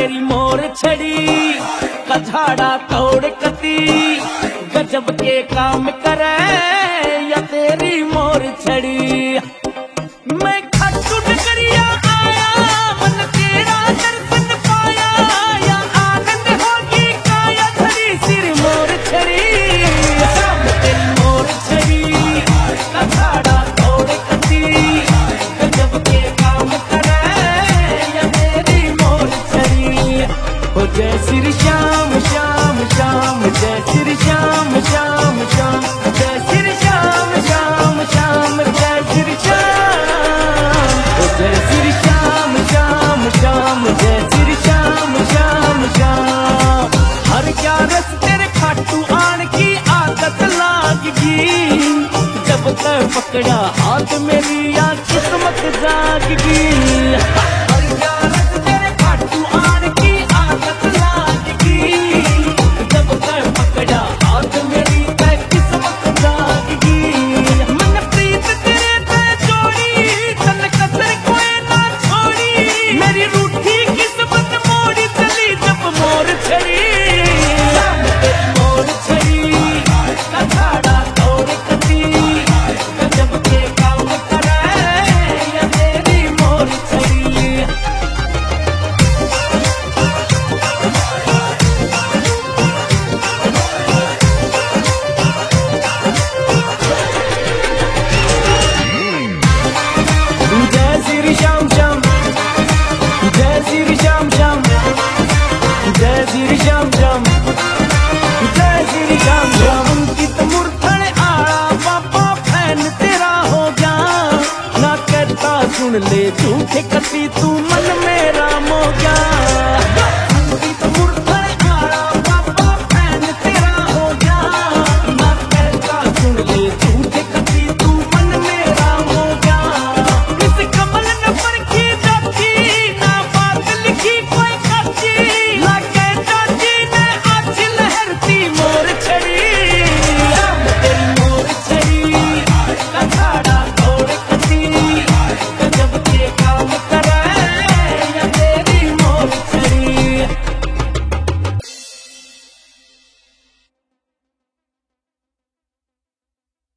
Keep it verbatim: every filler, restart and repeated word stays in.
तेरी मोर छड़ी कछाड़ा तोड़ कती गजब के काम करे या तेरी मोर छड़ी। मैं खाटू डगरिया आया मन तेरा दर्शन पाया या आनंद होगी काया धरी सिर मोर छड़ी। शाम तेरी मोर छड़ी कछाड़ा तोड़ कती गजब के काम करे या तेरी मोर छड़ी। हो जय श्री श्याम श्याम श्याम जय श्री श्याम श्याम श्याम जय श्री श्याम श्याम श्याम जय श्री श्याम। हो जय श्री श्याम श्याम श्याम जय श्री श्याम श्याम श्याम। हर क्या रस तेरे खाटू आन की आदत लागगी जब तक पकड़ा हाथ मेरी या किस्मत जागगी। हर क्या रस तेरे खाटू आन की आदत लागगी जब तक पकड़ा हाथ मेरी तय किस्मत जागगी। मन प्रीत तेरे पे जोड़ी तन कसर कोई ना छोड़ी मेरी रूठी किस्मत मोड़ी चली जब मोर छड़ी। शाम तेरी मोर छड़ी कछाड़ा तोड़ कती गजब के काम करे या तेरी मोर छड़ी। जय श्री श्याम श्याम जय श्री श्याम श्याम जय श्री श्याम श्याम जय श्री श्याम श्याम। अंकित मूर्धन आड़ा बाबा फैन तेरा हो गया ना कहता सुन ले झूठे कती तू मन में